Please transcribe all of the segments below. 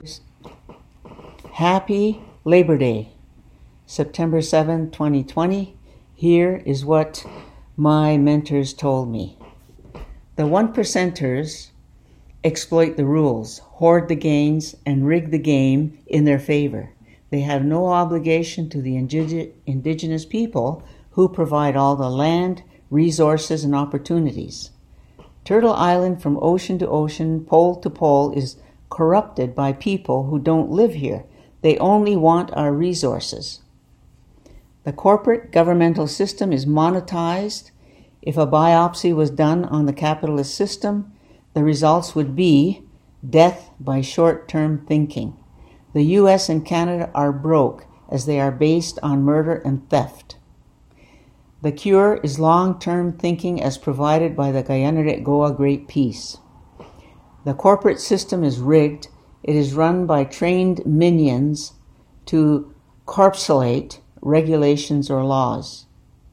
Happy Labor Day, September 7, 2020. Here is what my mentors told me. The 1%ers exploit the rules, hoard the gains, and rig the game in their favor. They have no obligation to the indigenous people who provide all the land, resources, and opportunities. Turtle Island, from ocean to ocean, pole to pole, is corrupted by people who don't live here. They only want our resources. The corporate governmental system is monetized. If a biopsy was done on the capitalist system, the results would be death by short-term thinking. The US and Canada are broke as they are based on murder and theft. The cure is long-term thinking as provided by the Gayanaretgoa Great Peace. The corporate system is rigged. It is run by trained minions to corpulate regulations or laws.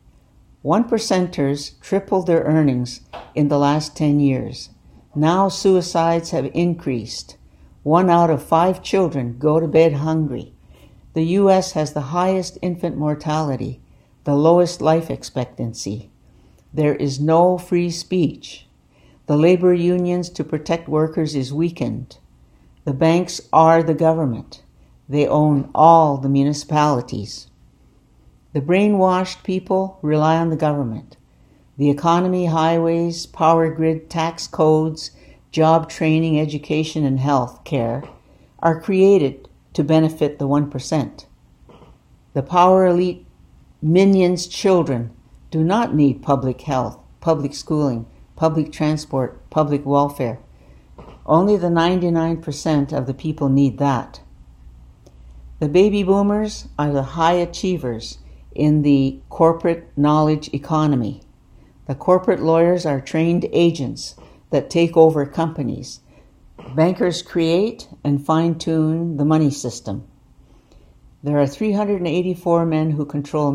1%ers tripled their earnings in the last 10 years. Now suicides have increased. 1 out of 5 children go to bed hungry. The U.S. has the highest infant mortality, the lowest life expectancy. There is no free speech. The labor unions to protect workers is weakened. The banks are the government. They own all the municipalities. The brainwashed people rely on the government. The economy, highways, power grid, tax codes, job training, education, and health care are created to benefit the 1%. The power elite minions' children do not need public health, public schooling, public transport, public welfare. Only the 99% of the people need that. The baby boomers are the high achievers in the corporate knowledge economy. The corporate lawyers are trained agents that take over companies. Bankers create and fine-tune the money system. There are 384 men who control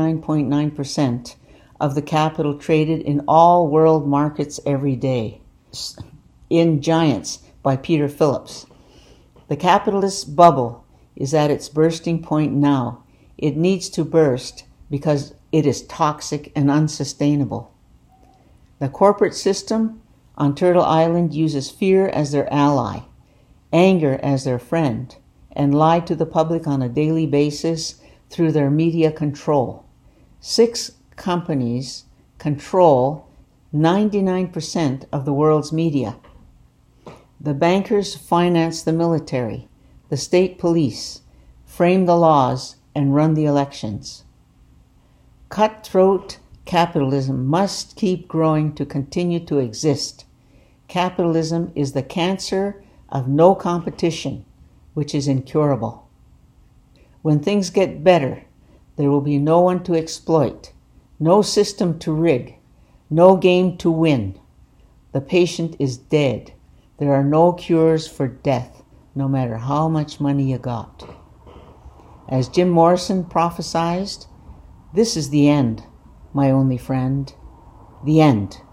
99.9% of the capital traded in all world markets every day. In Giants by Peter Phillips. The capitalist bubble is at its bursting point now. It needs to burst because it is toxic and unsustainable. The corporate system on Turtle Island uses fear as their ally, anger as their friend, and lie to the public on a daily basis through their media control. 6 companies control 99% of the world's media. The bankers finance the military, the state police, frame the laws, and run the elections. Cutthroat capitalism must keep growing to continue to exist. Capitalism is the cancer of no competition, which is incurable. When things get better, there will be no one to exploit, no system to rig, no game to win. The patient is dead. There are no cures for death, no matter how much money you got. As Jim Morrison prophesied, this is the end, my only friend, the end.